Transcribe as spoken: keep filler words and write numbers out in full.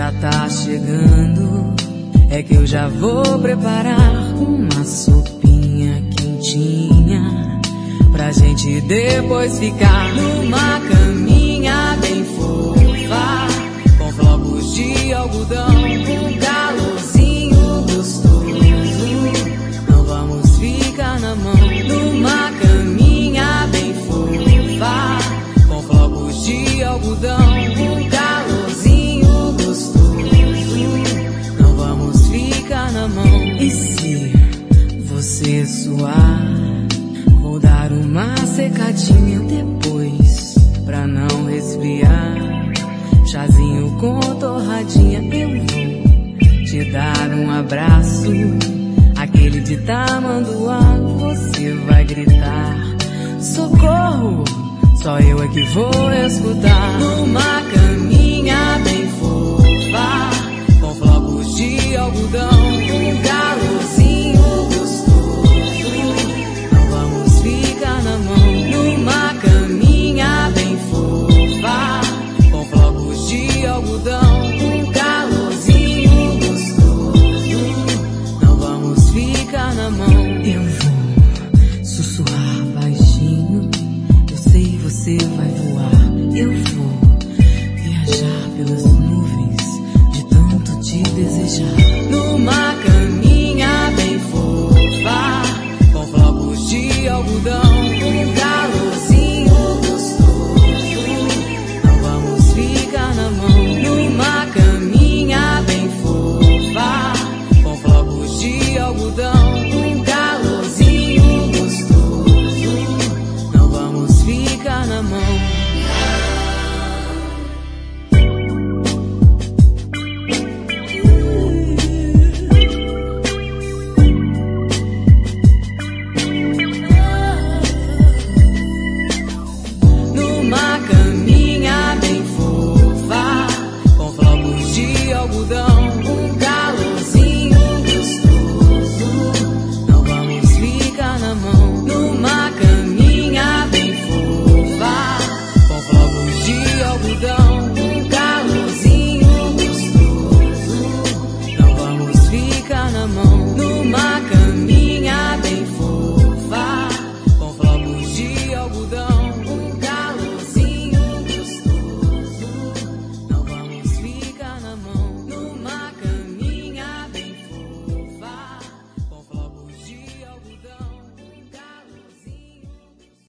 já tá chegando, é que eu já vou preparar uma sopinha quentinha pra gente depois ficar numa caminha bem fofa, com flocos de algodão, com calorzinho gostoso. Não vamos ficar na mão numa caminha bem fofa, com flocos de algodão, com calorzinho gostoso. Não vamos ficar na mão. E se você suar, vou dar uma secadinha depois, pra não resfriar. Chazinho com torradinha, eu vou te dar um abraço, aquele de tamanduá. Você vai gritar socorro, só eu é que vou escutar. Numa caminha bem fofa, com flocos de algodão, com calorzinho gostoso. Não vamos ficar na mão numa caminha bem fofa, com flocos de algodão, com calorzinho gostoso. Não vamos ficar na mão. Eu vou sussurrar baixinho, eu sei você vai voar. Eu vou viajar pelas nuvens de tanto te desejar. Numa caminha bem fofa, com flocos de algodão,